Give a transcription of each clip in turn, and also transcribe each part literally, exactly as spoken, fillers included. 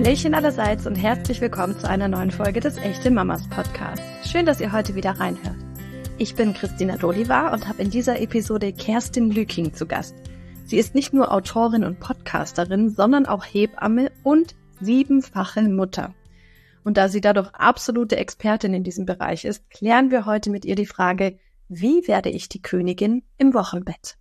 Hallöchen allerseits und herzlich willkommen zu einer neuen Folge des Echte Mamas Podcasts. Schön, dass ihr heute wieder reinhört. Ich bin Christina Dolivar und habe in dieser Episode Kerstin Lüking zu Gast. Sie ist nicht nur Autorin und Podcasterin, sondern auch Hebamme und siebenfache Mutter. Und da sie dadurch absolute Expertin in diesem Bereich ist, klären wir heute mit ihr die Frage, wie werde ich die Königin im Wochenbett?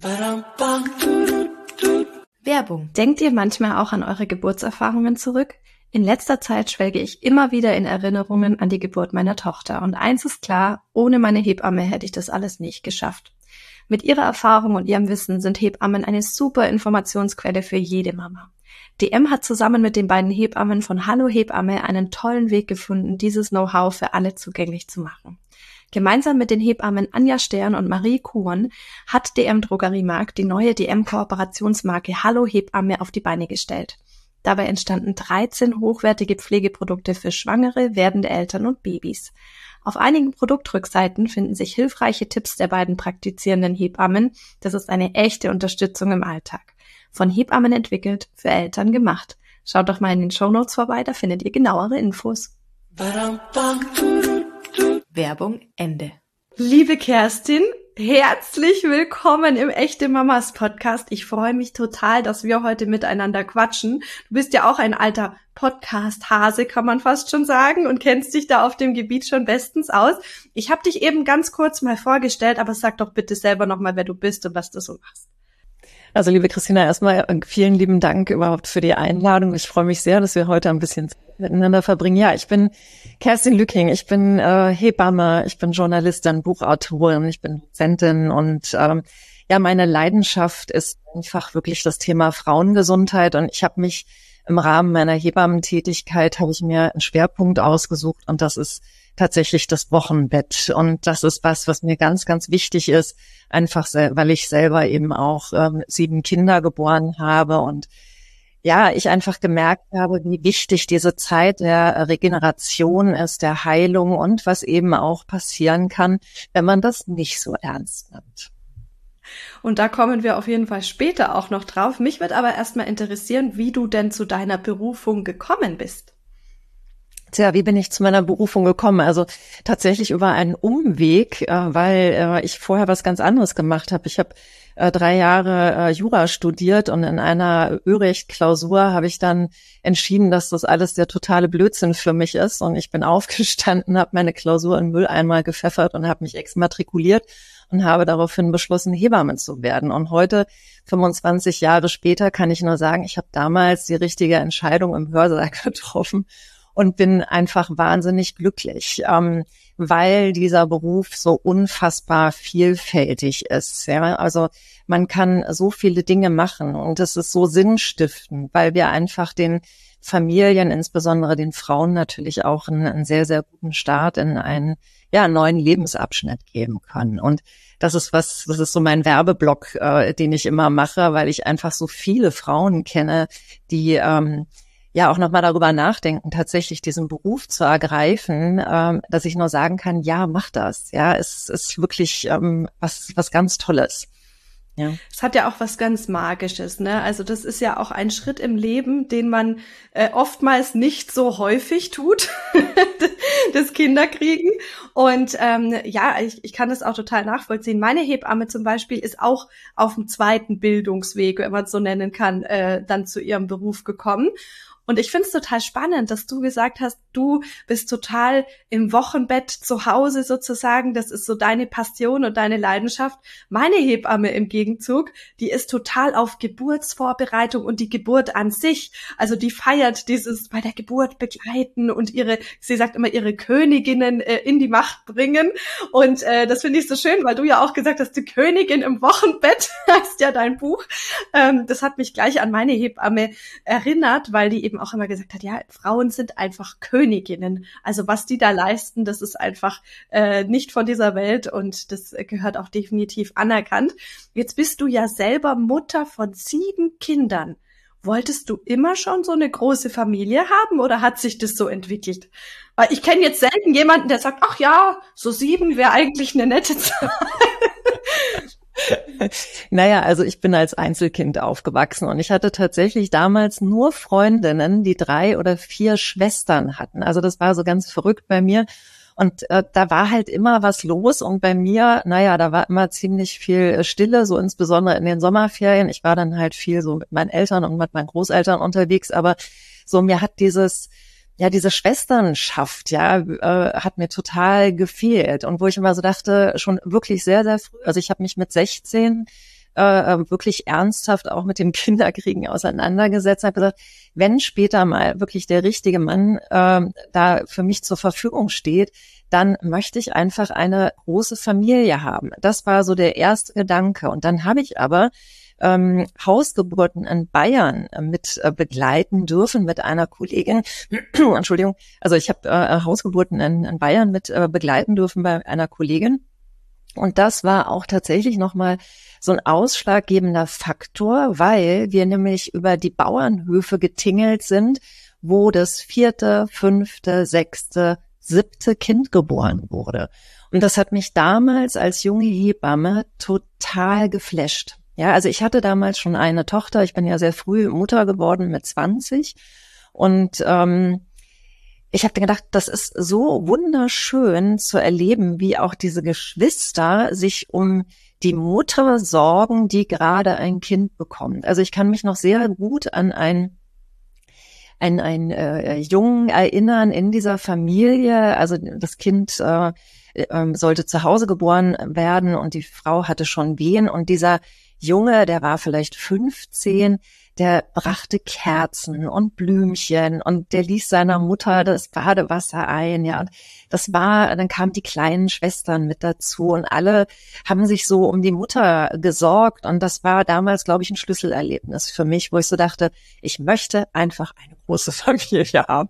Werbung. Denkt ihr manchmal auch an eure Geburtserfahrungen zurück? In letzter Zeit schwelge ich immer wieder in Erinnerungen an die Geburt meiner Tochter. Und eins ist klar, ohne meine Hebamme hätte ich das alles nicht geschafft. Mit ihrer Erfahrung und ihrem Wissen sind Hebammen eine super Informationsquelle für jede Mama. D M hat zusammen mit den beiden Hebammen von Hallo Hebamme einen tollen Weg gefunden, dieses Know-how für alle zugänglich zu machen. Gemeinsam mit den Hebammen Anja Stern und Marie Kuhn hat D M Drogeriemarkt die neue D M-Kooperationsmarke Hallo Hebamme auf die Beine gestellt. Dabei entstanden dreizehn hochwertige Pflegeprodukte für Schwangere, werdende Eltern und Babys. Auf einigen Produktrückseiten finden sich hilfreiche Tipps der beiden praktizierenden Hebammen. Das ist eine echte Unterstützung im Alltag. Von Hebammen entwickelt, für Eltern gemacht. Schaut doch mal in den Shownotes vorbei, da findet ihr genauere Infos. Werbung Ende. Liebe Kerstin, herzlich willkommen im Echte Mamas Podcast. Ich freue mich total, dass wir heute miteinander quatschen. Du bist ja auch ein alter Podcast-Hase, kann man fast schon sagen, und kennst dich da auf dem Gebiet schon bestens aus. Ich habe dich eben ganz kurz mal vorgestellt, aber sag doch bitte selber nochmal, wer du bist und was du so machst. Also liebe Christina, erstmal vielen lieben Dank überhaupt für die Einladung. Ich freue mich sehr, dass wir heute ein bisschen Zeit miteinander verbringen. Ja, ich bin Kerstin Lüking, ich bin äh, Hebamme, ich bin Journalistin, Buchautorin, ich bin Dozentin und ähm, ja, meine Leidenschaft ist einfach wirklich das Thema Frauengesundheit und ich habe mich im Rahmen meiner Hebammentätigkeit, habe ich mir einen Schwerpunkt ausgesucht und das ist tatsächlich das Wochenbett. Und das ist was, was mir ganz, ganz wichtig ist, einfach weil ich selber eben auch ähm, sieben Kinder geboren habe und ja, ich einfach gemerkt habe, wie wichtig diese Zeit der Regeneration ist, der Heilung und was eben auch passieren kann, wenn man das nicht so ernst nimmt. Und da kommen wir auf jeden Fall später auch noch drauf. Mich wird aber erstmal interessieren, wie du denn zu deiner Berufung gekommen bist. Tja, wie bin ich zu meiner Berufung gekommen? Also tatsächlich über einen Umweg, äh, weil äh, ich vorher was ganz anderes gemacht habe. Ich habe äh, drei Jahre äh, Jura studiert und in einer Örecht-Klausur habe ich dann entschieden, dass das alles der totale Blödsinn für mich ist. Und ich bin aufgestanden, habe meine Klausur in den Mülleimer gepfeffert und habe mich exmatrikuliert und habe daraufhin beschlossen, Hebamme zu werden. Und heute, fünfundzwanzig Jahre später, kann ich nur sagen, ich habe damals die richtige Entscheidung im Hörsaal getroffen und bin einfach wahnsinnig glücklich, ähm, weil dieser Beruf so unfassbar vielfältig ist. Ja? Also man kann so viele Dinge machen und es ist so sinnstiftend, weil wir einfach den Familien, insbesondere den Frauen natürlich auch einen, einen sehr, sehr guten Start in einen ja, neuen Lebensabschnitt geben können. Und das ist was, das ist so mein Werbeblock, äh, den ich immer mache, weil ich einfach so viele Frauen kenne, die ähm, ja auch nochmal darüber nachdenken, tatsächlich diesen Beruf zu ergreifen, ähm, dass ich nur sagen kann, ja, mach das. Ja, es ist wirklich ähm, was was ganz Tolles. Ja. Es hat ja auch was ganz Magisches, ne? Also das ist ja auch ein Schritt im Leben, den man äh, oftmals nicht so häufig tut, das Kinderkriegen. Und ähm, ja, ich, ich kann das auch total nachvollziehen. Meine Hebamme zum Beispiel ist auch auf dem zweiten Bildungsweg, wenn man es so nennen kann, äh, dann zu ihrem Beruf gekommen. Und ich finde es total spannend, dass du gesagt hast, du bist total im Wochenbett zu Hause sozusagen. Das ist so deine Passion und deine Leidenschaft. Meine Hebamme im Gegenzug, die ist total auf Geburtsvorbereitung und die Geburt an sich. Also die feiert dieses bei der Geburt begleiten und ihre, sie sagt immer, ihre Königinnen äh, in die Macht bringen. Und äh, das finde ich so schön, weil du ja auch gesagt hast, die Königin im Wochenbett heißt ja dein Buch. Ähm, das hat mich gleich an meine Hebamme erinnert, weil die eben auch immer gesagt hat, ja, Frauen sind einfach Königinnen. Also was die da leisten, das ist einfach äh, nicht von dieser Welt und das gehört auch definitiv anerkannt. Jetzt bist du ja selber Mutter von sieben Kindern. Wolltest du immer schon so eine große Familie haben oder hat sich das so entwickelt? Weil ich kenne jetzt selten jemanden, der sagt, ach ja, so sieben wäre eigentlich eine nette Zahl. Naja, also ich bin als Einzelkind aufgewachsen und ich hatte tatsächlich damals nur Freundinnen, die drei oder vier Schwestern hatten. Also das war so ganz verrückt bei mir. Und äh, da war halt immer was los und bei mir, naja, da war immer ziemlich viel Stille, so insbesondere in den Sommerferien. Ich war dann halt viel so mit meinen Eltern und mit meinen Großeltern unterwegs, aber so mir hat dieses, ja, diese Schwesternschaft, ja, äh, hat mir total gefehlt. Und wo ich immer so dachte, schon wirklich sehr, sehr früh, also ich habe mich mit sechzehn äh, wirklich ernsthaft auch mit dem Kinderkriegen auseinandergesetzt, habe gesagt, wenn später mal wirklich der richtige Mann äh, da für mich zur Verfügung steht, dann möchte ich einfach eine große Familie haben. Das war so der erste Gedanke. Und dann habe ich aber ähm, Hausgeburten in Bayern äh, mit äh, begleiten dürfen mit einer Kollegin. Entschuldigung, also ich habe äh, Hausgeburten in, in Bayern mit äh, begleiten dürfen bei einer Kollegin. Und das war auch tatsächlich nochmal so ein ausschlaggebender Faktor, weil wir nämlich über die Bauernhöfe getingelt sind, wo das vierte, fünfte, sechste, siebte Kind geboren wurde. Und das hat mich damals als junge Hebamme total geflasht. Ja, also ich hatte damals schon eine Tochter. Ich bin ja sehr früh Mutter geworden mit zwanzig. Und ähm, ich habe gedacht, das ist so wunderschön zu erleben, wie auch diese Geschwister sich um die Mutter sorgen, die gerade ein Kind bekommt. Also ich kann mich noch sehr gut an ein ein, ein äh, Jungen erinnern in dieser Familie. Also das Kind äh, äh, sollte zu Hause geboren werden und die Frau hatte schon Wehen. Und dieser Junge, der war vielleicht fünfzehn, der brachte Kerzen und Blümchen und der ließ seiner Mutter das Badewasser ein, ja. Und das war, dann kamen die kleinen Schwestern mit dazu und alle haben sich so um die Mutter gesorgt und das war damals, glaube ich, ein Schlüsselerlebnis für mich, wo ich so dachte, ich möchte einfach eine große Familie haben.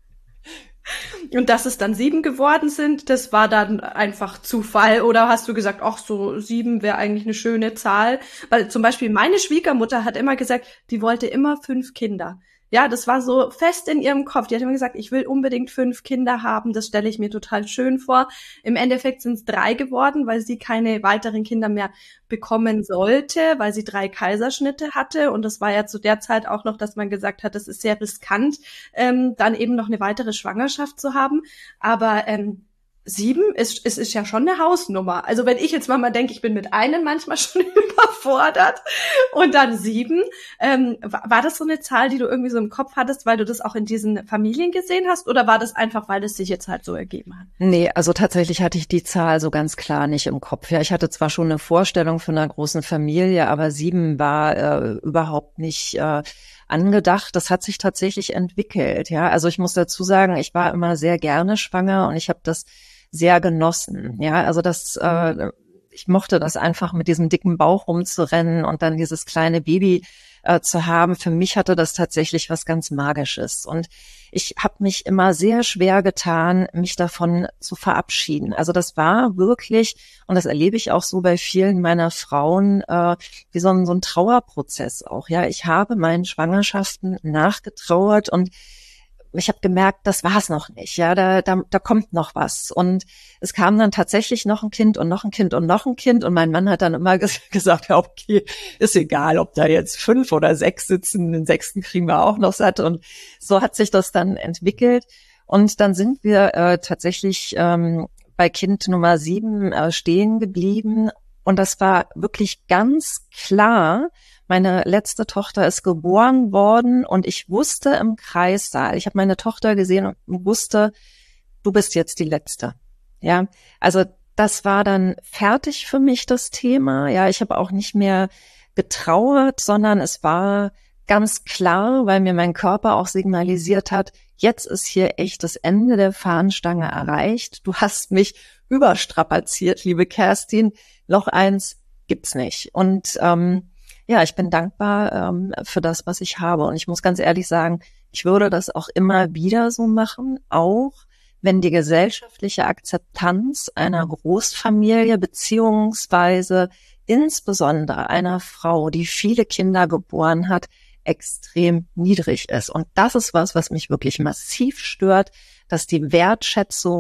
Und dass es dann sieben geworden sind, das war dann einfach Zufall? Oder hast du gesagt, ach so, sieben wäre eigentlich eine schöne Zahl? Weil zum Beispiel meine Schwiegermutter hat immer gesagt, die wollte immer fünf Kinder. Ja, das war so fest in ihrem Kopf. Die hat immer gesagt, ich will unbedingt fünf Kinder haben. Das stelle ich mir total schön vor. Im Endeffekt sind es drei geworden, weil sie keine weiteren Kinder mehr bekommen sollte, weil sie drei Kaiserschnitte hatte. Und das war ja zu der Zeit auch noch, dass man gesagt hat, das ist sehr riskant, ähm, dann eben noch eine weitere Schwangerschaft zu haben. Aber ähm, sieben ist, ist, ist ja schon eine Hausnummer. Also wenn ich jetzt mal denke, ich bin mit einem manchmal schon überfordert und dann sieben, ähm, war, war das so eine Zahl, die du irgendwie so im Kopf hattest, weil du das auch in diesen Familien gesehen hast, oder war das einfach, weil es sich jetzt halt so ergeben hat? Nee, also tatsächlich hatte ich die Zahl so ganz klar nicht im Kopf. Ja, ich hatte zwar schon eine Vorstellung von einer großen Familie, aber sieben war äh, überhaupt nicht äh, angedacht. Das hat sich tatsächlich entwickelt. Ja, also ich muss dazu sagen, ich war immer sehr gerne schwanger und ich habe das sehr genossen. Ja, also das, äh, ich mochte das einfach mit diesem dicken Bauch rumzurennen und dann dieses kleine Baby äh, zu haben. Für mich hatte das tatsächlich was ganz Magisches. Und ich habe mich immer sehr schwer getan, mich davon zu verabschieden. Also das war wirklich, und das erlebe ich auch so bei vielen meiner Frauen, äh, wie so ein, so ein Trauerprozess auch. Ja, ich habe meinen Schwangerschaften nachgetrauert und ich habe gemerkt, das war's noch nicht. Ja, da, da, da kommt noch was. Und es kam dann tatsächlich noch ein Kind und noch ein Kind und noch ein Kind. Und mein Mann hat dann immer ges- gesagt, ja, okay, ist egal, ob da jetzt fünf oder sechs sitzen. Den sechsten kriegen wir auch noch satt. Und so hat sich das dann entwickelt. Und dann sind wir äh, tatsächlich ähm, bei Kind Nummer sieben äh, stehen geblieben. Und das war wirklich ganz klar. Meine letzte Tochter ist geboren worden und ich wusste im Kreissaal, ich habe meine Tochter gesehen und wusste, du bist jetzt die Letzte. Ja, also das war dann fertig für mich, das Thema. Ja, ich habe auch nicht mehr getrauert, sondern es war ganz klar, weil mir mein Körper auch signalisiert hat, jetzt ist hier echt das Ende der Fahnenstange erreicht. Du hast mich überstrapaziert, liebe Kerstin. Noch eins gibt's nicht. Und ähm, ja, ich bin dankbar ähm, für das, was ich habe. Und ich muss ganz ehrlich sagen, ich würde das auch immer wieder so machen, auch wenn die gesellschaftliche Akzeptanz einer Großfamilie beziehungsweise insbesondere einer Frau, die viele Kinder geboren hat, extrem niedrig ist. Und das ist was, was mich wirklich massiv stört, dass die Wertschätzung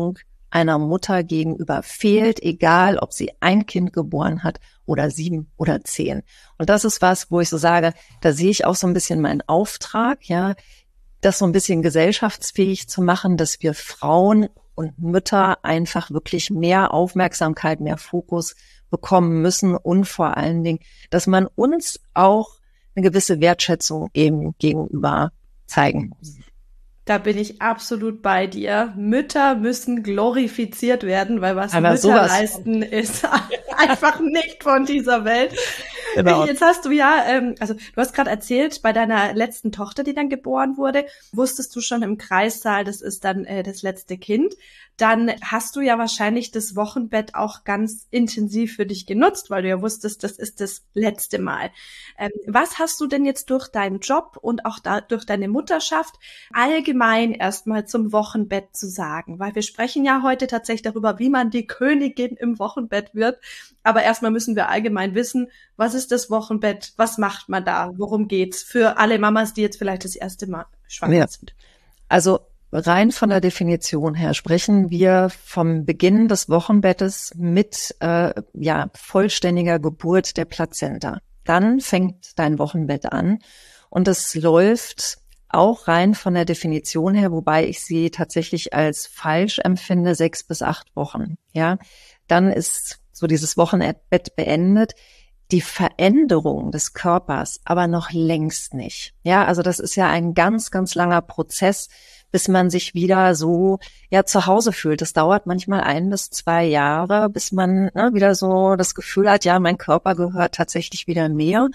einer Mutter gegenüber fehlt, egal ob sie ein Kind geboren hat oder sieben oder zehn. Und das ist was, wo ich so sage, da sehe ich auch so ein bisschen meinen Auftrag, ja, das so ein bisschen gesellschaftsfähig zu machen, dass wir Frauen und Mütter einfach wirklich mehr Aufmerksamkeit, mehr Fokus bekommen müssen und vor allen Dingen, dass man uns auch eine gewisse Wertschätzung eben gegenüber zeigen muss. Da bin ich absolut bei dir. Mütter müssen glorifiziert werden, weil was Aber Mütter sowas leisten, ist einfach nicht von dieser Welt. Genau. Jetzt hast du ja, ähm, also du hast gerade erzählt, bei deiner letzten Tochter, die dann geboren wurde, wusstest du schon im Kreissaal, das ist dann äh, das letzte Kind. Dann hast du ja wahrscheinlich das Wochenbett auch ganz intensiv für dich genutzt, weil du ja wusstest, das ist das letzte Mal. Ähm, was hast du denn jetzt durch deinen Job und auch da, durch deine Mutterschaft allgemein erstmal zum Wochenbett zu sagen? Weil wir sprechen ja heute tatsächlich darüber, wie man die Königin im Wochenbett wird. Aber erstmal müssen wir allgemein wissen, was ist das Wochenbett? Was macht man da? Worum geht's? Für alle Mamas, die jetzt vielleicht das erste Mal schwanger ja. sind. Also rein von der Definition her sprechen wir vom Beginn des Wochenbettes mit äh, ja vollständiger Geburt der Plazenta. Dann fängt dein Wochenbett an und es läuft auch rein von der Definition her, wobei ich sie tatsächlich als falsch empfinde, sechs bis acht Wochen. Ja, dann ist so dieses Wochenbett beendet. Die Veränderung des Körpers aber noch längst nicht. Ja, also das ist ja ein ganz, ganz langer Prozess, bis man sich wieder so ja zu Hause fühlt. Das dauert manchmal ein bis zwei Jahre, bis man ne, wieder so das Gefühl hat, ja, mein Körper gehört tatsächlich wieder mir.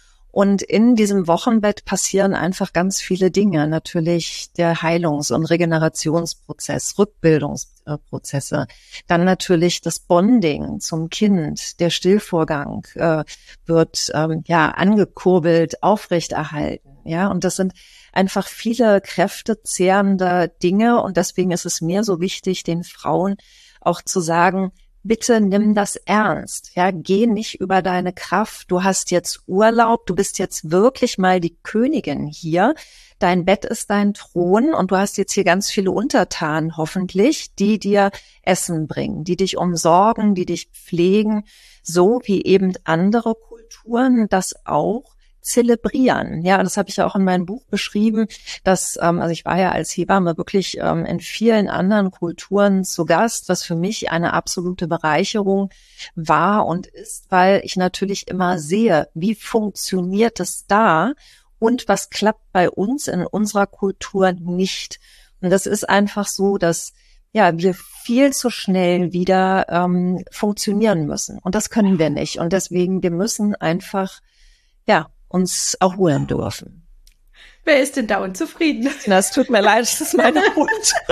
Und in diesem Wochenbett passieren einfach ganz viele Dinge. Natürlich der Heilungs- und Regenerationsprozess, Rückbildungsprozesse. Dann natürlich das Bonding zum Kind. Der Stillvorgang äh, wird ähm, ja angekurbelt, aufrechterhalten. Ja, und das sind einfach viele kräftezehrende Dinge. Und deswegen ist es mir so wichtig, den Frauen auch zu sagen, bitte nimm das ernst. Ja, geh nicht über deine Kraft. Du hast jetzt Urlaub. Du bist jetzt wirklich mal die Königin hier. Dein Bett ist dein Thron und du hast jetzt hier ganz viele Untertanen hoffentlich, die dir Essen bringen, die dich umsorgen, die dich pflegen, so wie eben andere Kulturen das auch zelebrieren. Ja, das habe ich ja auch in meinem Buch beschrieben, dass, ähm, also ich war ja als Hebamme wirklich ähm, in vielen anderen Kulturen zu Gast, was für mich eine absolute Bereicherung war und ist, weil ich natürlich immer sehe, wie funktioniert es da und was klappt bei uns in unserer Kultur nicht. Und das ist einfach so, dass ja wir viel zu schnell wieder ähm, funktionieren müssen. Und das können wir nicht. Und deswegen, wir müssen einfach ja uns erholen dürfen. Wer ist denn da unzufrieden? Das tut mir leid, das ist meine Hund.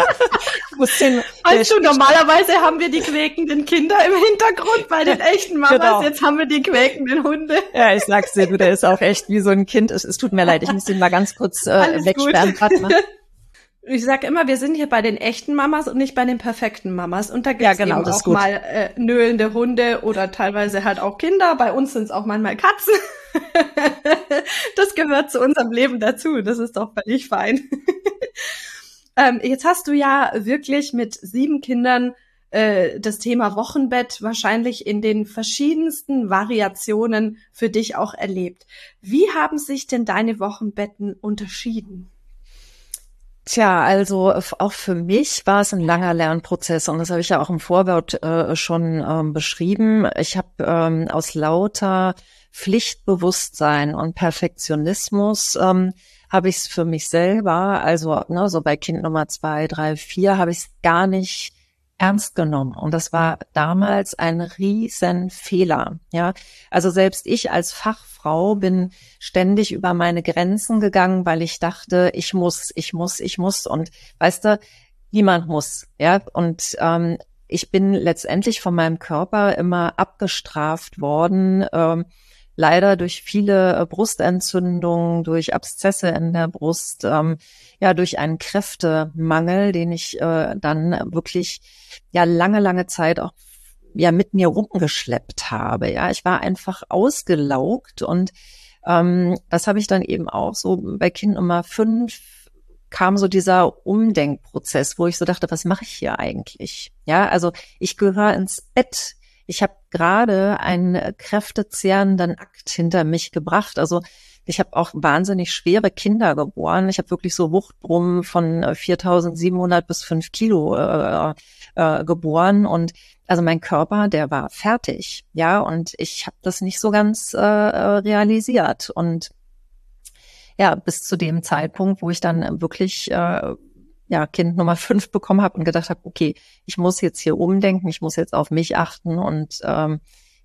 Ich muss den, weißt du, normalerweise haben wir die quäkenden Kinder im Hintergrund bei den echten Mamas, genau. Jetzt haben wir die quäkenden Hunde. Ja, ich sag's dir, du, der ist auch echt wie so ein Kind. Es, es tut mir leid, ich muss den mal ganz kurz äh, wegsperren. Ich sage immer, wir sind hier bei den echten Mamas und nicht bei den perfekten Mamas. Und da gibt's ja, genau, eben das auch ist gut. mal äh, nöhlende Hunde oder teilweise halt auch Kinder. Bei uns sind es auch manchmal Katzen. Das gehört zu unserem Leben dazu. Das ist doch völlig fein. ähm, jetzt hast du ja wirklich mit sieben Kindern äh, das Thema Wochenbett wahrscheinlich in den verschiedensten Variationen für dich auch erlebt. Wie haben sich denn deine Wochenbetten unterschieden? Tja, also auch für mich war es ein langer Lernprozess und das habe ich ja auch im Vorwort äh, schon ähm, beschrieben. Ich habe ähm, aus lauter Pflichtbewusstsein und Perfektionismus ähm, habe ich es für mich selber, also ne, so bei Kind Nummer zwei, drei, vier, habe ich es gar nicht ernst genommen. Und das war damals ein riesen Fehler. Ja, also selbst ich als Fachfrau bin ständig über meine Grenzen gegangen, weil ich dachte, ich muss, ich muss, ich muss. Und weißt du, niemand muss. Ja, und ähm, ich bin letztendlich von meinem Körper immer abgestraft worden. Ähm, Leider durch viele äh, Brustentzündungen, durch Abszesse in der Brust, ähm, ja durch einen Kräftemangel, den ich äh, dann wirklich ja lange, lange Zeit auch ja mit mir rumgeschleppt habe. Ja, ich war einfach ausgelaugt und ähm, das habe ich dann eben auch so bei Kind Nummer fünf kam so dieser Umdenkprozess, wo ich so dachte, was mache ich hier eigentlich? Ja, also ich gehöre ins Bett. Ich habe gerade einen kräftezehrenden Akt hinter mich gebracht. Also ich habe auch wahnsinnig schwere Kinder geboren. Ich habe wirklich so Wuchtbrummen von viertausendsiebenhundert bis fünf Kilo äh, äh, geboren. Und also mein Körper, der war fertig. Ja, und ich habe das nicht so ganz äh, realisiert. Und ja, bis zu dem Zeitpunkt, wo ich dann wirklich äh, ja Kind Nummer fünf bekommen habe und gedacht habe, okay, ich muss jetzt hier umdenken, ich muss jetzt auf mich achten und ähm,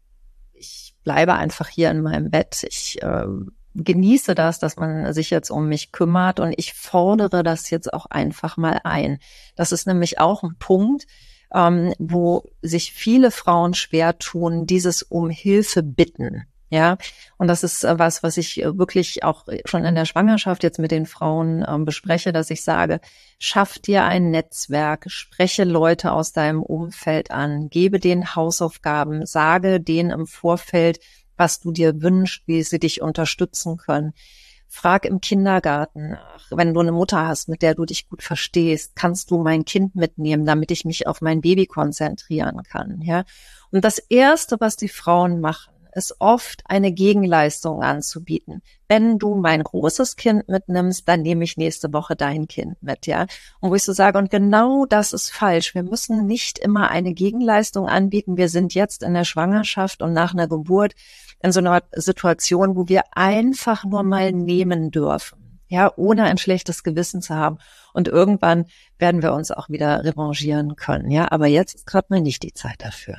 ich bleibe einfach hier in meinem Bett. Ich äh, genieße das, dass man sich jetzt um mich kümmert und ich fordere das jetzt auch einfach mal ein. Das ist nämlich auch ein Punkt, ähm, wo sich viele Frauen schwer tun, dieses um Hilfe bitten. Ja, und das ist äh, was, was ich äh, wirklich auch schon in der Schwangerschaft jetzt mit den Frauen ähm, bespreche, dass ich sage, schaff dir ein Netzwerk, spreche Leute aus deinem Umfeld an, gebe denen Hausaufgaben, sage denen im Vorfeld, was du dir wünschst, wie sie dich unterstützen können. Frag im Kindergarten nach, wenn du eine Mutter hast, mit der du dich gut verstehst, kannst du mein Kind mitnehmen, damit ich mich auf mein Baby konzentrieren kann, ja? Und das Erste, was die Frauen machen, ist oft eine Gegenleistung anzubieten. Wenn du mein großes Kind mitnimmst, dann nehme ich nächste Woche dein Kind mit, ja. Und wo ich so sage, und genau das ist falsch. Wir müssen nicht immer eine Gegenleistung anbieten. Wir sind jetzt in der Schwangerschaft und nach einer Geburt in so einer Situation, wo wir einfach nur mal nehmen dürfen, ja, ohne ein schlechtes Gewissen zu haben. Und irgendwann werden wir uns auch wieder revanchieren können, ja. Aber jetzt ist gerade mal nicht die Zeit dafür.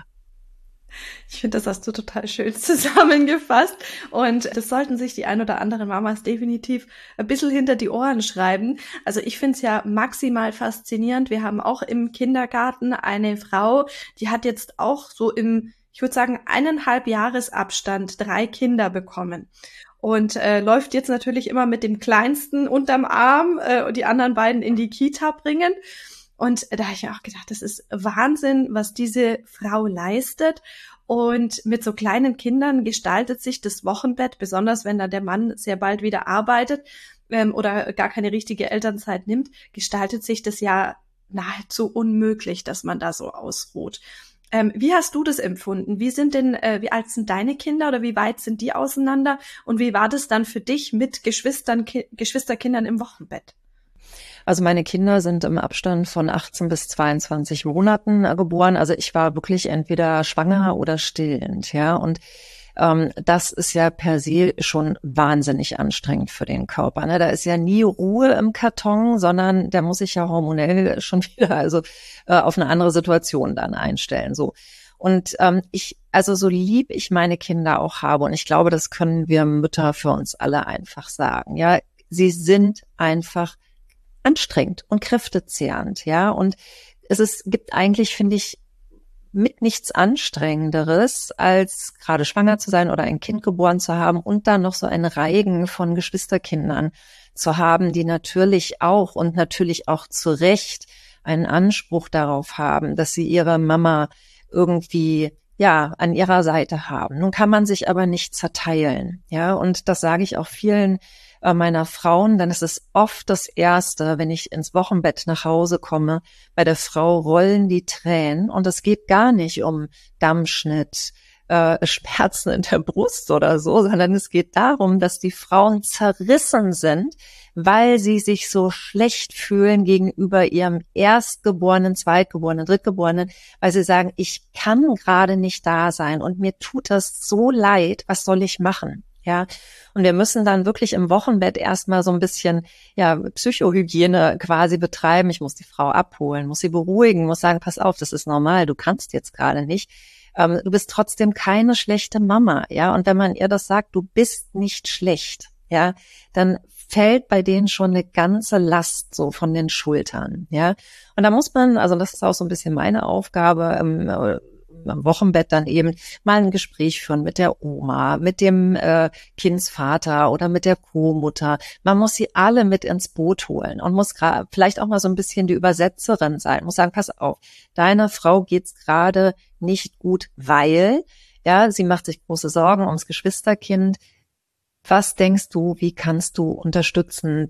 Ich finde, das hast du total schön zusammengefasst und das sollten sich die ein oder anderen Mamas definitiv ein bisschen hinter die Ohren schreiben. Also ich finde es ja maximal faszinierend. Wir haben auch im Kindergarten eine Frau, die hat jetzt auch so im, ich würde sagen, eineinhalb Jahresabstand drei Kinder bekommen. Und äh, läuft jetzt natürlich immer mit dem Kleinsten unterm Arm äh, und die anderen beiden in die Kita bringen. Und da habe ich mir auch gedacht, das ist Wahnsinn, was diese Frau leistet. Und mit so kleinen Kindern gestaltet sich das Wochenbett, besonders wenn dann der Mann sehr bald wieder arbeitet ähm, oder gar keine richtige Elternzeit nimmt, gestaltet sich das ja nahezu unmöglich, dass man da so ausruht. Ähm, wie hast du das empfunden? Wie sind denn, äh, wie alt sind deine Kinder oder wie weit sind die auseinander? Und wie war das dann für dich mit Geschwistern, Ki- Geschwisterkindern im Wochenbett? Also meine Kinder sind im Abstand von achtzehn bis zweiundzwanzig Monaten geboren. Also ich war wirklich entweder schwanger oder stillend, ja. Und ähm, das ist ja per se schon wahnsinnig anstrengend für den Körper. Ne? Da ist ja nie Ruhe im Karton, sondern der muss sich ja hormonell schon wieder also äh, auf eine andere Situation dann einstellen. So. Und ähm, ich, also so lieb ich meine Kinder auch habe, und ich glaube, das können wir Mütter für uns alle einfach sagen. Ja, sie sind einfach anstrengend und kräftezehrend, ja. Und es ist, gibt eigentlich, finde ich, mit nichts Anstrengenderes, als gerade schwanger zu sein oder ein Kind geboren zu haben und dann noch so einen Reigen von Geschwisterkindern zu haben, die natürlich auch und natürlich auch zu Recht einen Anspruch darauf haben, dass sie ihre Mama irgendwie ja an ihrer Seite haben. Nun kann man sich aber nicht zerteilen, ja. Und das sage ich auch vielen meiner Frauen, dann ist es oft das Erste, wenn ich ins Wochenbett nach Hause komme, bei der Frau rollen die Tränen und es geht gar nicht um Dammschnitt, äh, Schmerzen in der Brust oder so, sondern es geht darum, dass die Frauen zerrissen sind, weil sie sich so schlecht fühlen gegenüber ihrem Erstgeborenen, Zweitgeborenen, Drittgeborenen, weil sie sagen, ich kann gerade nicht da sein und mir tut das so leid, was soll ich machen? Ja, und wir müssen dann wirklich im Wochenbett erstmal so ein bisschen, ja, Psychohygiene quasi betreiben. Ich muss die Frau abholen, muss sie beruhigen, muss sagen, pass auf, das ist normal, du kannst jetzt gerade nicht. Ähm, du bist trotzdem keine schlechte Mama, ja. Und wenn man ihr das sagt, du bist nicht schlecht, ja, dann fällt bei denen schon eine ganze Last so von den Schultern, ja. Und da muss man, also das ist auch so ein bisschen meine Aufgabe, ähm, am Wochenbett dann eben mal ein Gespräch führen mit der Oma, mit dem äh, Kindsvater oder mit der Co-Mutter. Man muss sie alle mit ins Boot holen und muss gerade vielleicht auch mal so ein bisschen die Übersetzerin sein, muss sagen, pass auf, deiner Frau geht's gerade nicht gut, weil, ja, sie macht sich große Sorgen ums Geschwisterkind. Was denkst du, wie kannst du unterstützend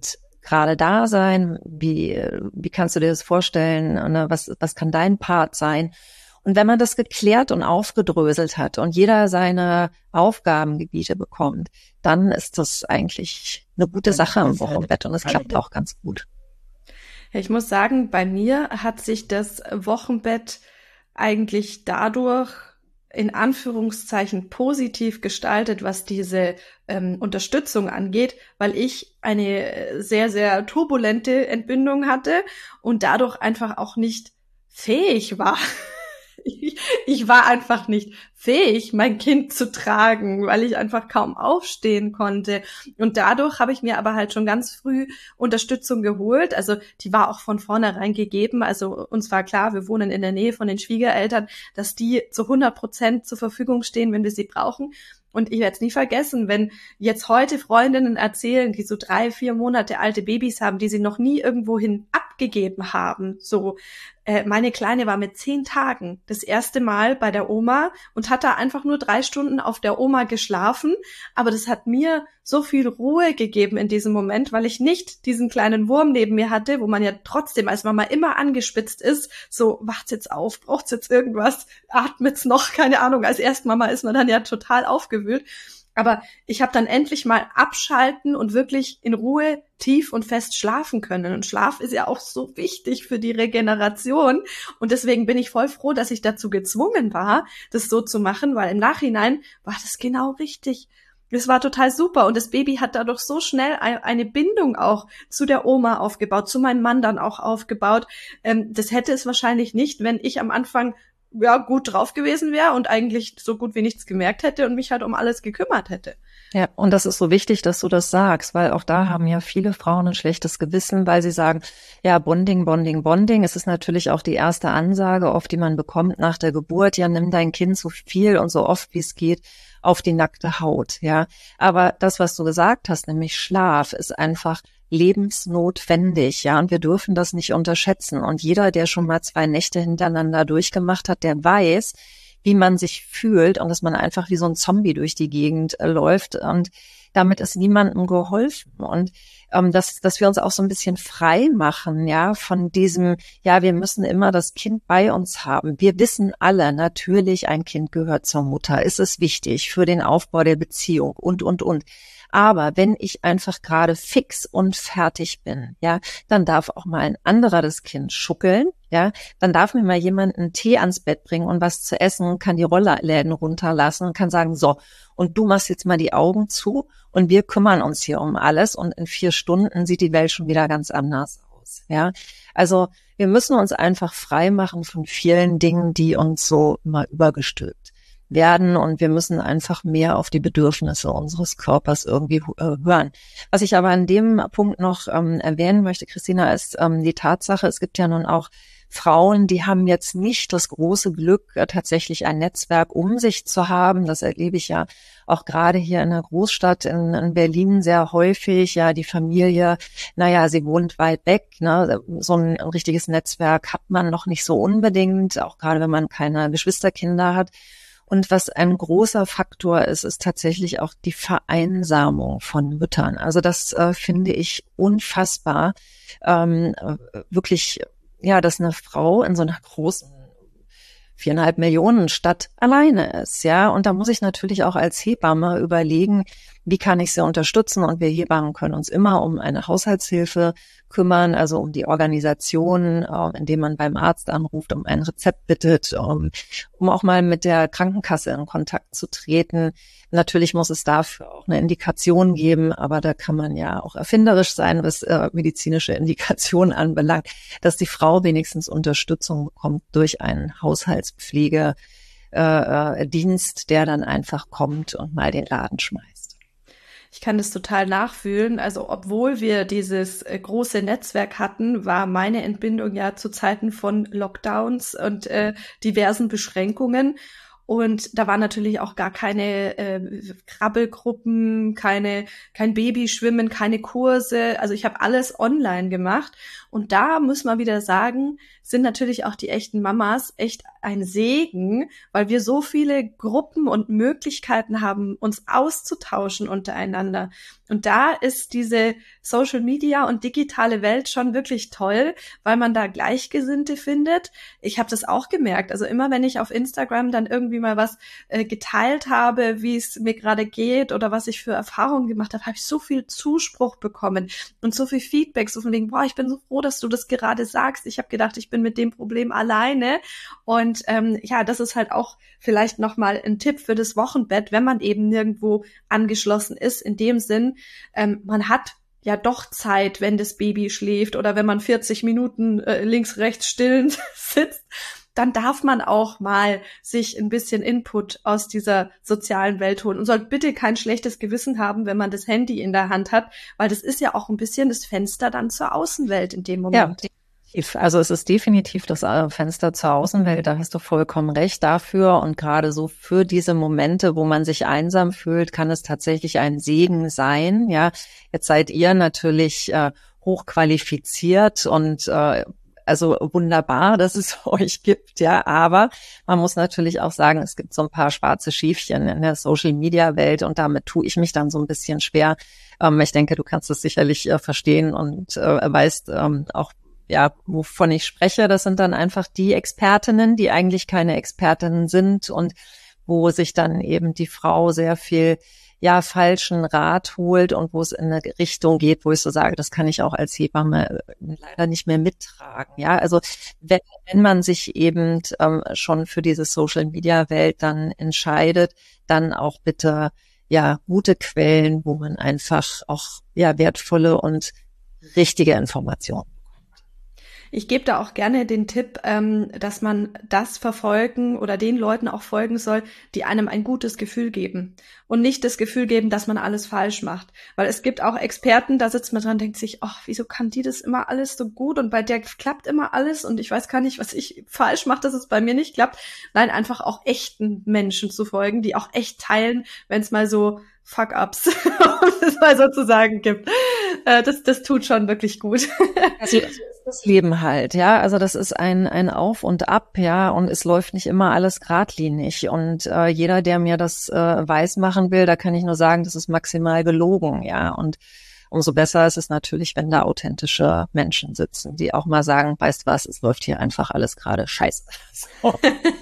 gerade da sein? Wie, wie kannst du dir das vorstellen? Ne? Was, was kann dein Part sein? Und wenn man das geklärt und aufgedröselt hat und jeder seine Aufgabengebiete bekommt, dann ist das eigentlich eine gute Sache im Wochenbett und es klappt auch ganz gut. Ich muss sagen, bei mir hat sich das Wochenbett eigentlich dadurch in Anführungszeichen positiv gestaltet, was diese ähm, Unterstützung angeht, weil ich eine sehr, sehr turbulente Entbindung hatte und dadurch einfach auch nicht fähig war. Ich, ich war einfach nicht fähig, mein Kind zu tragen, weil ich einfach kaum aufstehen konnte. Und dadurch habe ich mir aber halt schon ganz früh Unterstützung geholt. Also die war auch von vornherein gegeben. Also uns war klar, wir wohnen in der Nähe von den Schwiegereltern, dass die zu hundert Prozent zur Verfügung stehen, wenn wir sie brauchen. Und ich werde es nie vergessen, wenn jetzt heute Freundinnen erzählen, die so drei, vier Monate alte Babys haben, die sie noch nie irgendwohin abgegeben haben. So, äh, meine Kleine war mit zehn Tagen das erste Mal bei der Oma und hat da einfach nur drei Stunden auf der Oma geschlafen. Aber das hat mir so viel Ruhe gegeben in diesem Moment, weil ich nicht diesen kleinen Wurm neben mir hatte, wo man ja trotzdem als Mama immer angespitzt ist. So, wacht's jetzt auf, braucht's jetzt irgendwas, atmet's noch, keine Ahnung. Als Erstmama ist man dann ja total aufgewühlt. Aber ich habe dann endlich mal abschalten und wirklich in Ruhe tief und fest schlafen können. Und Schlaf ist ja auch so wichtig für die Regeneration. Und deswegen bin ich voll froh, dass ich dazu gezwungen war, das so zu machen, weil im Nachhinein war das genau richtig. Das war total super. Und das Baby hat dadurch so schnell eine Bindung auch zu der Oma aufgebaut, zu meinem Mann dann auch aufgebaut. Das hätte es wahrscheinlich nicht, wenn ich am Anfang ja gut drauf gewesen wäre und eigentlich so gut wie nichts gemerkt hätte und mich halt um alles gekümmert hätte. Ja, und das ist so wichtig, dass du das sagst, weil auch da haben ja viele Frauen ein schlechtes Gewissen, weil sie sagen, ja, Bonding, Bonding, Bonding. Es ist natürlich auch die erste Ansage, oft die man bekommt nach der Geburt, ja, nimm dein Kind so viel und so oft wie es geht auf die nackte Haut, ja. Aber das, was du gesagt hast, nämlich Schlaf, ist einfach lebensnotwendig, ja, und wir dürfen das nicht unterschätzen. Und jeder, der schon mal zwei Nächte hintereinander durchgemacht hat, der weiß, wie man sich fühlt und dass man einfach wie so ein Zombie durch die Gegend äh, läuft. Und damit ist niemandem geholfen. Und ähm, dass, dass wir uns auch so ein bisschen frei machen, ja, von diesem, ja, wir müssen immer das Kind bei uns haben. Wir wissen alle, natürlich, ein Kind gehört zur Mutter. Ist es wichtig für den Aufbau der Beziehung und, und, und. Aber wenn ich einfach gerade fix und fertig bin, ja, dann darf auch mal ein anderer das Kind schuckeln, ja, dann darf mir mal jemand einen Tee ans Bett bringen und was zu essen, kann die Rollladen runterlassen und kann sagen, so, und du machst jetzt mal die Augen zu und wir kümmern uns hier um alles und in vier Stunden sieht die Welt schon wieder ganz anders aus, ja. Also wir müssen uns einfach frei machen von vielen Dingen, die uns so immer übergestülpt werden und wir müssen einfach mehr auf die Bedürfnisse unseres Körpers irgendwie äh, hören. Was ich aber an dem Punkt noch ähm, erwähnen möchte, Christina, ist ähm, die Tatsache, es gibt ja nun auch Frauen, die haben jetzt nicht das große Glück, äh, tatsächlich ein Netzwerk um sich zu haben. Das erlebe ich ja auch gerade hier in der Großstadt in, in Berlin sehr häufig. Ja, die Familie, naja, sie wohnt weit weg. Ne? So ein, ein richtiges Netzwerk hat man noch nicht so unbedingt, auch gerade wenn man keine Geschwisterkinder hat. Und was ein großer Faktor ist, ist tatsächlich auch die Vereinsamung von Müttern. Also das äh, finde ich unfassbar. Ähm, wirklich, ja, dass eine Frau in so einer großen viereinhalb Millionen Stadt alleine ist, ja. Und da muss ich natürlich auch als Hebamme überlegen, wie kann ich sie unterstützen? Und wir Hebammen können uns immer um eine Haushaltshilfe kümmern, also um die Organisation, äh, indem man beim Arzt anruft, um ein Rezept bittet, um, um auch mal mit der Krankenkasse in Kontakt zu treten. Natürlich muss es dafür auch eine Indikation geben, aber da kann man ja auch erfinderisch sein, was äh, medizinische Indikationen anbelangt, dass die Frau wenigstens Unterstützung bekommt durch einen Haushaltspflegedienst, äh, der dann einfach kommt und mal den Laden schmeißt. Ich kann das total nachfühlen. Also obwohl wir dieses äh, große Netzwerk hatten, war meine Entbindung ja zu Zeiten von Lockdowns und äh, diversen Beschränkungen. Und da waren natürlich auch gar keine äh, Krabbelgruppen, keine kein Babyschwimmen, keine Kurse. Also ich habe alles online gemacht. Und da muss man wieder sagen, sind natürlich auch die echten Mamas echt ein Segen, weil wir so viele Gruppen und Möglichkeiten haben, uns auszutauschen untereinander. Und da ist diese Social Media und digitale Welt schon wirklich toll, weil man da Gleichgesinnte findet. Ich habe das auch gemerkt. Also immer, wenn ich auf Instagram dann irgendwie mal was äh, geteilt habe, wie es mir gerade geht oder was ich für Erfahrungen gemacht habe, habe ich so viel Zuspruch bekommen und so viel Feedback, so von wegen, boah, ich bin so froh, dass du das gerade sagst. Ich habe gedacht, ich bin mit dem Problem alleine. Und ähm, ja, das ist halt auch vielleicht nochmal ein Tipp für das Wochenbett, wenn man eben nirgendwo angeschlossen ist, in dem Sinn, ähm, man hat ja doch Zeit, wenn das Baby schläft oder wenn man vierzig Minuten äh, links, rechts stillend sitzt, dann darf man auch mal sich ein bisschen Input aus dieser sozialen Welt holen und soll bitte kein schlechtes Gewissen haben, wenn man das Handy in der Hand hat, weil das ist ja auch ein bisschen das Fenster dann zur Außenwelt in dem Moment. Ja. Also es ist definitiv das Fenster zur Außenwelt, da hast du vollkommen recht dafür. Und gerade so für diese Momente, wo man sich einsam fühlt, kann es tatsächlich ein Segen sein. Ja, jetzt seid ihr natürlich äh, hochqualifiziert und äh, also wunderbar, dass es euch gibt, ja. Aber man muss natürlich auch sagen, es gibt so ein paar schwarze Schäfchen in der Social-Media-Welt und damit tue ich mich dann so ein bisschen schwer. Ähm, ich denke, du kannst es sicherlich äh, verstehen und äh, weißt ähm, auch, ja, wovon ich spreche. Das sind dann einfach die Expertinnen, die eigentlich keine Expertinnen sind und wo sich dann eben die Frau sehr viel, ja, falschen Rat holt und wo es in eine Richtung geht, wo ich so sage, das kann ich auch als Hebamme leider nicht mehr mittragen. Ja, also wenn, wenn man sich eben ähm, schon für diese Social-Media-Welt dann entscheidet, dann auch bitte, ja, gute Quellen, wo man einfach auch, ja, wertvolle und richtige Informationen. Ich gebe da auch gerne den Tipp, ähm, dass man das verfolgen oder den Leuten auch folgen soll, die einem ein gutes Gefühl geben und nicht das Gefühl geben, dass man alles falsch macht. Weil es gibt auch Experten, da sitzt man dran und denkt sich, ach, wieso kann die das immer alles so gut und bei der klappt immer alles und ich weiß gar nicht, was ich falsch mache, dass es bei mir nicht klappt. Nein, einfach auch echten Menschen zu folgen, die auch echt teilen, wenn es mal so Fuck-ups, um es mal sozusagen gibt. Äh, das, das tut schon wirklich gut. Also das Leben halt, ja, also das ist ein ein Auf und Ab, ja, und es läuft nicht immer alles geradlinig und äh, jeder, der mir das äh, weiß machen will, da kann ich nur sagen, das ist maximal gelogen, ja, und umso besser ist es natürlich, wenn da authentische Menschen sitzen, die auch mal sagen, weißt was, es läuft hier einfach alles gerade scheiße. So.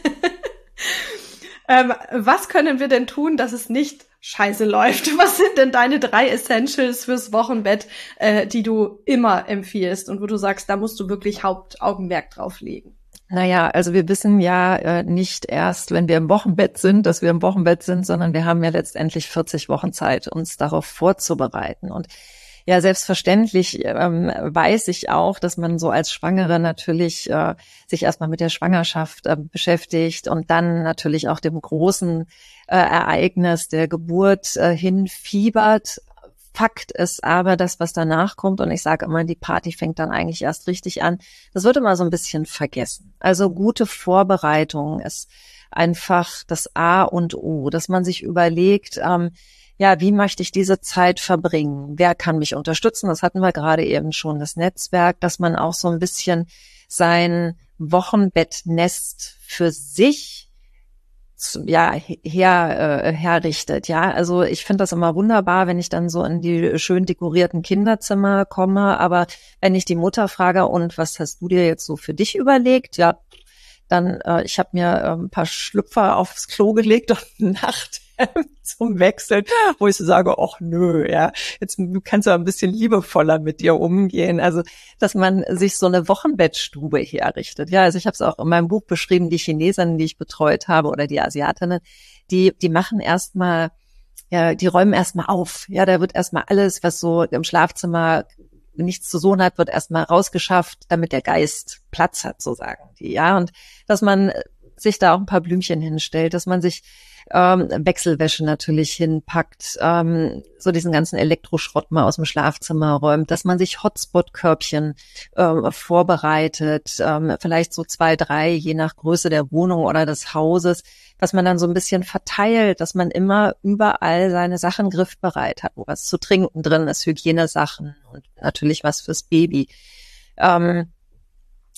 ähm, was können wir denn tun, dass es nicht scheiße läuft? Was sind denn deine drei Essentials fürs Wochenbett, äh, die du immer empfiehlst und wo du sagst, da musst du wirklich Hauptaugenmerk drauf legen? Naja, also wir wissen ja äh, nicht erst, wenn wir im Wochenbett sind, dass wir im Wochenbett sind, sondern wir haben ja letztendlich vierzig Wochen Zeit, uns darauf vorzubereiten. Und ja, selbstverständlich ähm, weiß ich auch, dass man so als Schwangere natürlich äh, sich erstmal mit der Schwangerschaft äh, beschäftigt und dann natürlich auch dem großen äh, Ereignis der Geburt äh, hinfiebert. Fakt ist aber, das, was danach kommt, und ich sage immer, die Party fängt dann eigentlich erst richtig an, das wird immer so ein bisschen vergessen. Also gute Vorbereitung ist einfach das A und O, dass man sich überlegt, ähm, ja, wie möchte ich diese Zeit verbringen? Wer kann mich unterstützen? Das hatten wir gerade eben schon, das Netzwerk, dass man auch so ein bisschen sein Wochenbettnest für sich ja her äh, herrichtet. Ja, also ich finde das immer wunderbar, wenn ich dann so in die schön dekorierten Kinderzimmer komme, aber wenn ich die Mutter frage, und was hast du dir jetzt so für dich überlegt? Ja, dann äh, ich habe mir äh, ein paar Schlüpfer aufs Klo gelegt und ein Nachthemd zum Wechseln, wo ich so sage, ach nö, ja, jetzt du kannst ja ein bisschen liebevoller mit dir umgehen. Also, dass man sich so eine Wochenbettstube herrichtet. Ja, also ich habe es auch in meinem Buch beschrieben, die Chinesinnen, die ich betreut habe oder die Asiatinnen, die die machen erstmal, ja, die räumen erstmal auf. Ja, da wird erstmal alles, was so im Schlafzimmer nichts zu suchen hat, wird erstmal rausgeschafft, damit der Geist Platz hat, so sagen die. Ja, und dass man sich da auch ein paar Blümchen hinstellt, dass man sich ähm, Wechselwäsche natürlich hinpackt, ähm, so diesen ganzen Elektroschrott mal aus dem Schlafzimmer räumt, dass man sich Hotspot-Körbchen ähm, vorbereitet, ähm, vielleicht so zwei, drei, je nach Größe der Wohnung oder des Hauses, dass man dann so ein bisschen verteilt, dass man immer überall seine Sachen griffbereit hat, wo was zu trinken drin ist, Hygienesachen und natürlich was fürs Baby. Ähm,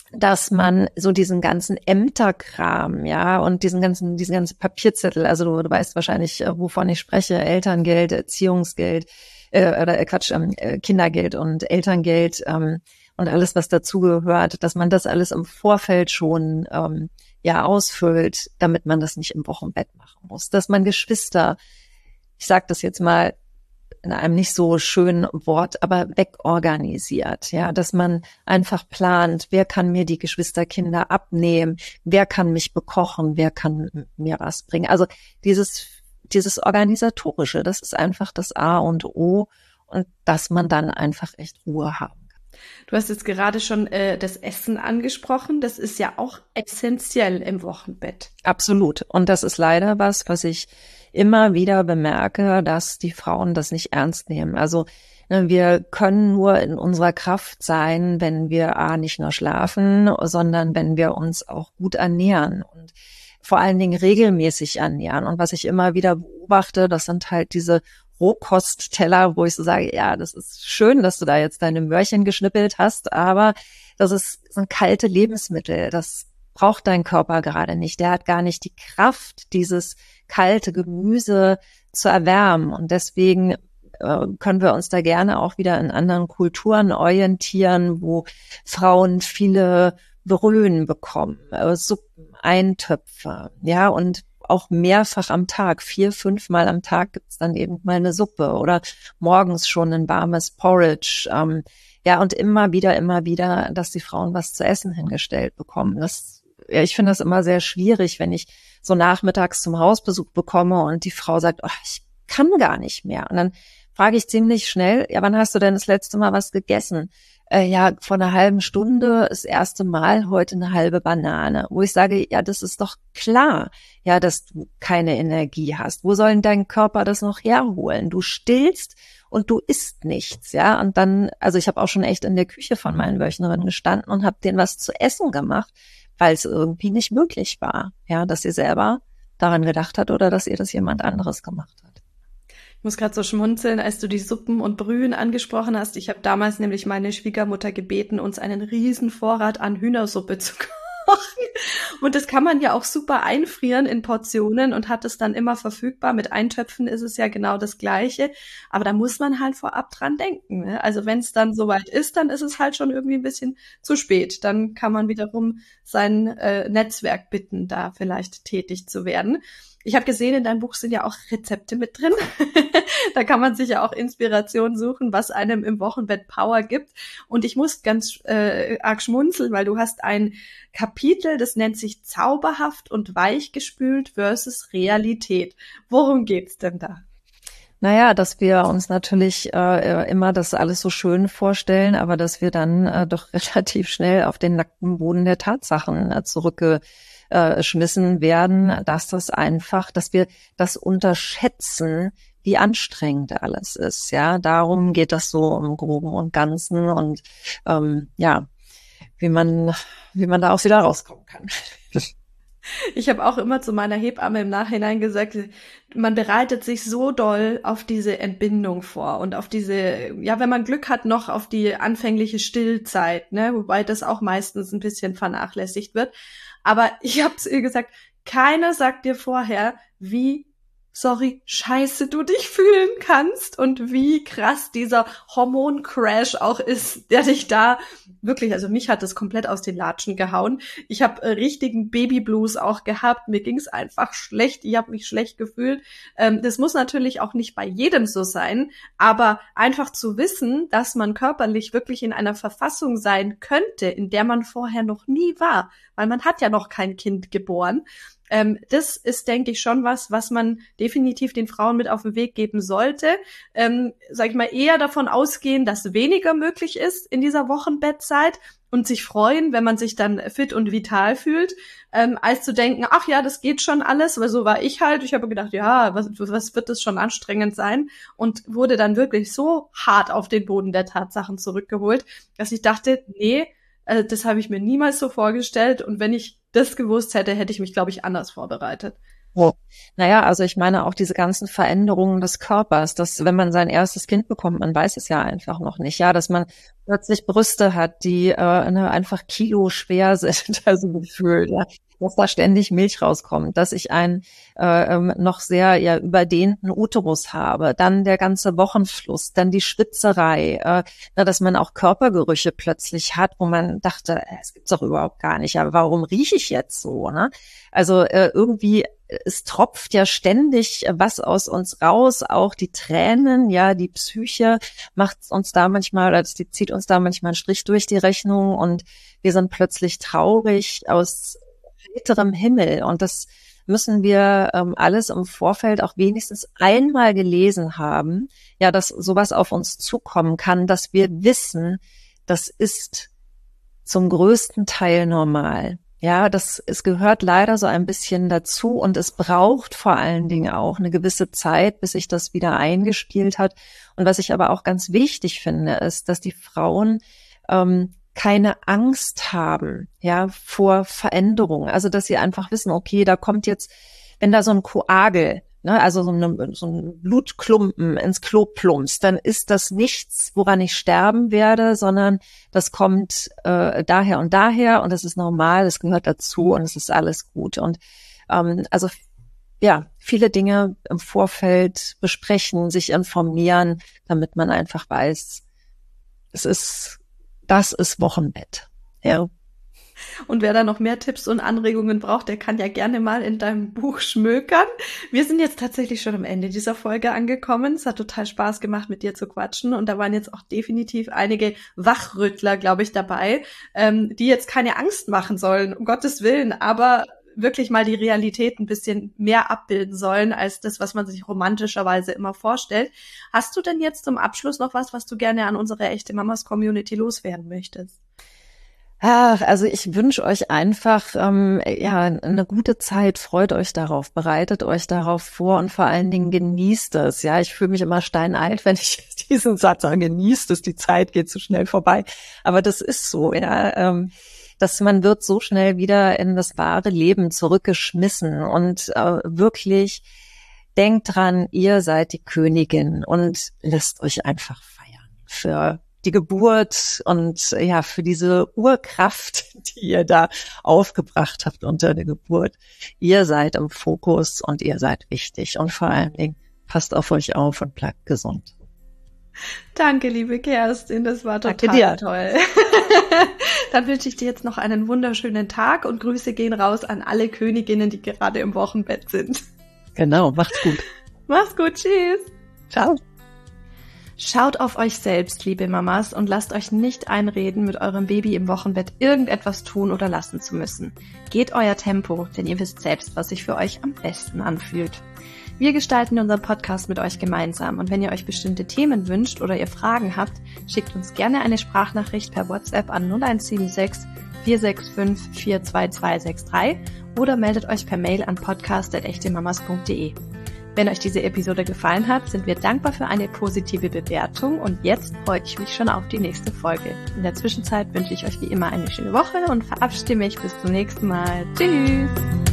dass man so diesen ganzen Ämterkram, ja, und diesen ganzen, diesen ganzen Papierzettel, also du, du weißt wahrscheinlich, wovon ich spreche, Elterngeld, Erziehungsgeld, äh, oder äh, Quatsch, ähm, Kindergeld und Elterngeld ähm, und alles, was dazugehört, dass man das alles im Vorfeld schon ähm, ja ausfüllt, damit man das nicht im Wochenbett machen muss. Dass man Geschwister, ich sage das jetzt mal in einem nicht so schönen Wort, aber wegorganisiert, ja, dass man einfach plant, wer kann mir die Geschwisterkinder abnehmen, wer kann mich bekochen, wer kann mir was bringen. Also dieses, dieses Organisatorische, das ist einfach das A und O und dass man dann einfach echt Ruhe haben kann. Du hast jetzt gerade schon äh, das Essen angesprochen. Das ist ja auch essentiell im Wochenbett. Absolut. Und das ist leider was, was ich immer wieder bemerke, dass die Frauen das nicht ernst nehmen. Also ne, wir können nur in unserer Kraft sein, wenn wir A, nicht nur schlafen, sondern wenn wir uns auch gut ernähren und vor allen Dingen regelmäßig ernähren. Und was ich immer wieder beobachte, das sind halt diese Rohkostteller, wo ich so sage, ja, das ist schön, dass du da jetzt deine Möhrchen geschnippelt hast, aber das ist, das sind kalte Lebensmittel. Das braucht dein Körper gerade nicht. Der hat gar nicht die Kraft, dieses kalte Gemüse zu erwärmen. Und deswegen äh, können wir uns da gerne auch wieder in anderen Kulturen orientieren, wo Frauen viele Brühen bekommen, äh, Suppen, Eintöpfe, ja, und auch mehrfach am Tag, vier, fünf Mal am Tag gibt's dann eben mal eine Suppe oder morgens schon ein warmes Porridge. Ähm, ja, und immer wieder, immer wieder, dass die Frauen was zu essen hingestellt bekommen. Das, ja, ich finde das immer sehr schwierig, wenn ich so nachmittags zum Hausbesuch bekomme und die Frau sagt, oh, ich kann gar nicht mehr. Und dann frage ich ziemlich schnell, ja, wann hast du denn das letzte Mal was gegessen? Äh, ja, vor einer halben Stunde das erste Mal, heute eine halbe Banane. Wo ich sage, ja, das ist doch klar, ja, dass du keine Energie hast. Wo soll denn dein Körper das noch herholen? Du stillst und du isst nichts, ja. Und dann, also ich habe auch schon echt in der Küche von meinen Wöchnerinnen gestanden und habe denen was zu essen gemacht, weil es irgendwie nicht möglich war, ja, dass sie selber daran gedacht hat oder dass ihr das jemand anderes gemacht hat. Ich muss gerade so schmunzeln, als du die Suppen und Brühen angesprochen hast. Ich habe damals nämlich meine Schwiegermutter gebeten, uns einen riesen Vorrat an Hühnersuppe zu kochen. Und das kann man ja auch super einfrieren in Portionen und hat es dann immer verfügbar. Mit Eintöpfen ist es ja genau das Gleiche. Aber da muss man halt vorab dran denken, ne? Also wenn es dann soweit ist, dann ist es halt schon irgendwie ein bisschen zu spät. Dann kann man wiederum sein äh, Netzwerk bitten, da vielleicht tätig zu werden. Ich habe gesehen, in deinem Buch sind ja auch Rezepte mit drin. Da kann man sich ja auch Inspiration suchen, was einem im Wochenbett Power gibt. Und ich muss ganz äh, arg schmunzeln, weil du hast ein Kapitel, das nennt sich Zauberhaft und weichgespült versus Realität. Worum geht's denn da? Naja, dass wir uns natürlich äh, immer das alles so schön vorstellen, aber dass wir dann äh, doch relativ schnell auf den nackten Boden der Tatsachen äh, zurückge Äh, schmissen werden, dass das einfach, dass wir das unterschätzen, wie anstrengend alles ist. Ja, darum geht das so im Groben und Ganzen und ähm, ja, wie man, wie man da auch wieder rauskommen kann. Ich habe auch immer zu meiner Hebamme im Nachhinein gesagt, man bereitet sich so doll auf diese Entbindung vor und auf diese, ja, wenn man Glück hat, noch auf die anfängliche Stillzeit, ne, wobei das auch meistens ein bisschen vernachlässigt wird. Aber ich habe zu ihr gesagt, keiner sagt dir vorher, wie, sorry, scheiße du dich fühlen kannst und wie krass dieser Hormoncrash auch ist, der dich da wirklich, also mich hat das komplett aus den Latschen gehauen. Ich habe äh, richtigen Babyblues auch gehabt, mir ging es einfach schlecht, ich habe mich schlecht gefühlt. Ähm, das muss natürlich auch nicht bei jedem so sein, aber einfach zu wissen, dass man körperlich wirklich in einer Verfassung sein könnte, in der man vorher noch nie war, weil man hat ja noch kein Kind geboren. Ähm, das ist, denke ich, schon was, was man definitiv den Frauen mit auf den Weg geben sollte. Ähm, sag ich mal, eher davon ausgehen, dass weniger möglich ist in dieser Wochenbettzeit und sich freuen, wenn man sich dann fit und vital fühlt, ähm, als zu denken, ach ja, das geht schon alles, weil so war ich halt. Ich habe gedacht, ja, was, was wird das schon anstrengend sein? Und wurde dann wirklich so hart auf den Boden der Tatsachen zurückgeholt, dass ich dachte, nee, also das habe ich mir niemals so vorgestellt und wenn ich das gewusst hätte, hätte ich mich, glaube ich, anders vorbereitet. Oh. Naja, also ich meine auch diese ganzen Veränderungen des Körpers, dass wenn man sein erstes Kind bekommt, man weiß es ja einfach noch nicht, ja, dass man plötzlich Brüste hat, die äh, ne, einfach Kilo schwer sind, also gefühlt, ja, dass da ständig Milch rauskommt, dass ich einen äh, ähm, noch sehr ja überdehnten Uterus habe, dann der ganze Wochenfluss, dann die Schwitzerei, äh, na, dass man auch Körpergerüche plötzlich hat, wo man dachte, es gibt's doch überhaupt gar nicht, aber warum rieche ich jetzt so, ne? Also äh, irgendwie es tropft ja ständig was aus uns raus, auch die Tränen, ja, die Psyche macht uns da manchmal, oder die zieht uns da manchmal einen Strich durch die Rechnung und wir sind plötzlich traurig aus heiterem Himmel und das müssen wir ähm, alles im Vorfeld auch wenigstens einmal gelesen haben, ja, dass sowas auf uns zukommen kann, dass wir wissen, das ist zum größten Teil normal. Ja, das, es gehört leider so ein bisschen dazu und es braucht vor allen Dingen auch eine gewisse Zeit, bis sich das wieder eingespielt hat. Und was ich aber auch ganz wichtig finde, ist, dass die Frauen ähm, keine Angst haben, ja, vor Veränderungen. Also, dass sie einfach wissen, okay, da kommt jetzt, wenn da so ein Koagel, ne, also so, eine, so ein Blutklumpen ins Klo plumpst, dann ist das nichts, woran ich sterben werde, sondern das kommt äh, daher und daher und das ist normal, das gehört dazu und es ist alles gut. Und ähm, also ja, viele Dinge im Vorfeld besprechen, sich informieren, damit man einfach weiß, es ist, das ist Wochenbett. Ja. Und wer da noch mehr Tipps und Anregungen braucht, der kann ja gerne mal in deinem Buch schmökern. Wir sind jetzt tatsächlich schon am Ende dieser Folge angekommen. Es hat total Spaß gemacht, mit dir zu quatschen. Und da waren jetzt auch definitiv einige Wachrüttler, glaube ich, dabei, ähm, die jetzt keine Angst machen sollen, um Gottes Willen, aber wirklich mal die Realität ein bisschen mehr abbilden sollen, als das, was man sich romantischerweise immer vorstellt. Hast du denn jetzt zum Abschluss noch was, was du gerne an unsere Echte Mamas Community loswerden möchtest? Ach, also ich wünsche euch einfach ähm, ja eine gute Zeit, freut euch darauf, bereitet euch darauf vor und vor allen Dingen genießt es. Ja, ich fühle mich immer steinalt, wenn ich diesen Satz sage, genießt es, die Zeit geht so schnell vorbei. Aber das ist so, ja, ähm, dass man wird so schnell wieder in das wahre Leben zurückgeschmissen und äh, wirklich denkt dran, ihr seid die Königin und lasst euch einfach feiern für die Geburt und ja, für diese Urkraft, die ihr da aufgebracht habt unter der Geburt. Ihr seid im Fokus und ihr seid wichtig und vor allen Dingen passt auf euch auf und bleibt gesund. Danke, liebe Kerstin, das war total Danke dir. Toll. Dann wünsche ich dir jetzt noch einen wunderschönen Tag und Grüße gehen raus an alle Königinnen, die gerade im Wochenbett sind. Genau, macht's gut. Mach's gut, tschüss. Ciao. Schaut auf euch selbst, liebe Mamas, und lasst euch nicht einreden, mit eurem Baby im Wochenbett irgendetwas tun oder lassen zu müssen. Geht euer Tempo, denn ihr wisst selbst, was sich für euch am besten anfühlt. Wir gestalten unseren Podcast mit euch gemeinsam und wenn ihr euch bestimmte Themen wünscht oder ihr Fragen habt, schickt uns gerne eine Sprachnachricht per WhatsApp an null eins sieben sechs, vier sechs fünf, vier zwei zwei sechs drei oder meldet euch per Mail an podcast at echtemamas punkt de. Wenn euch diese Episode gefallen hat, sind wir dankbar für eine positive Bewertung und jetzt freue ich mich schon auf die nächste Folge. In der Zwischenzeit wünsche ich euch wie immer eine schöne Woche und verabschiede mich bis zum nächsten Mal. Tschüss!